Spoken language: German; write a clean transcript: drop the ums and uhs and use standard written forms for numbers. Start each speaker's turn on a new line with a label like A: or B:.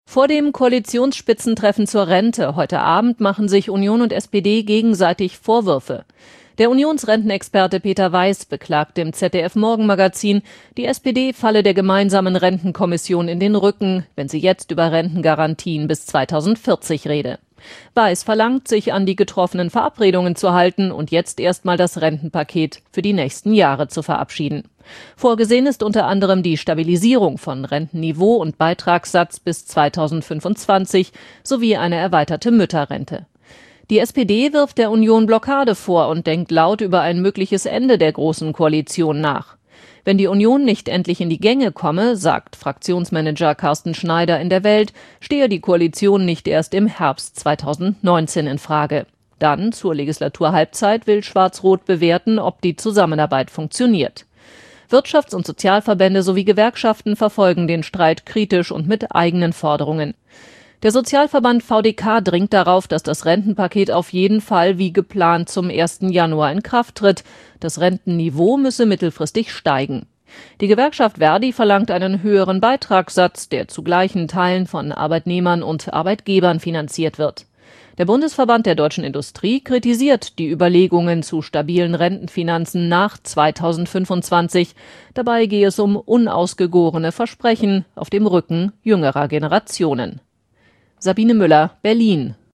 A: Vor dem Koalitionsspitzentreffen zur Rente heute Abend machen sich Union und SPD gegenseitig Vorwürfe. Der Unionsrentenexperte Peter Weiß beklagt im ZDF-Morgenmagazin, die SPD falle der gemeinsamen Rentenkommission in den Rücken, wenn sie jetzt über Rentengarantien bis 2040 rede. Weiß verlangt, sich an die getroffenen Verabredungen zu halten und jetzt erstmal das Rentenpaket für die nächsten Jahre zu verabschieden. Vorgesehen ist unter anderem die Stabilisierung von Rentenniveau und Beitragssatz bis 2025 sowie eine erweiterte Mütterrente. Die SPD wirft der Union Blockade vor und denkt laut über ein mögliches Ende der Großen Koalition nach. Wenn die Union nicht endlich in die Gänge komme, sagt Fraktionsmanager Carsten Schneider in der Welt, stehe die Koalition nicht erst im Herbst 2019 in Frage. Dann, zur Legislaturhalbzeit, will Schwarz-Rot bewerten, ob die Zusammenarbeit funktioniert. Wirtschafts- und Sozialverbände sowie Gewerkschaften verfolgen den Streit kritisch und mit eigenen Forderungen. Der Sozialverband VDK dringt darauf, dass das Rentenpaket auf jeden Fall wie geplant zum 1. Januar in Kraft tritt. Das Rentenniveau müsse mittelfristig steigen. Die Gewerkschaft Verdi verlangt einen höheren Beitragssatz, der zu gleichen Teilen von Arbeitnehmern und Arbeitgebern finanziert wird. Der Bundesverband der deutschen Industrie kritisiert die Überlegungen zu stabilen Rentenfinanzen nach 2025. Dabei gehe es um unausgegorene Versprechen auf dem Rücken jüngerer Generationen. Sabine Müller, Berlin.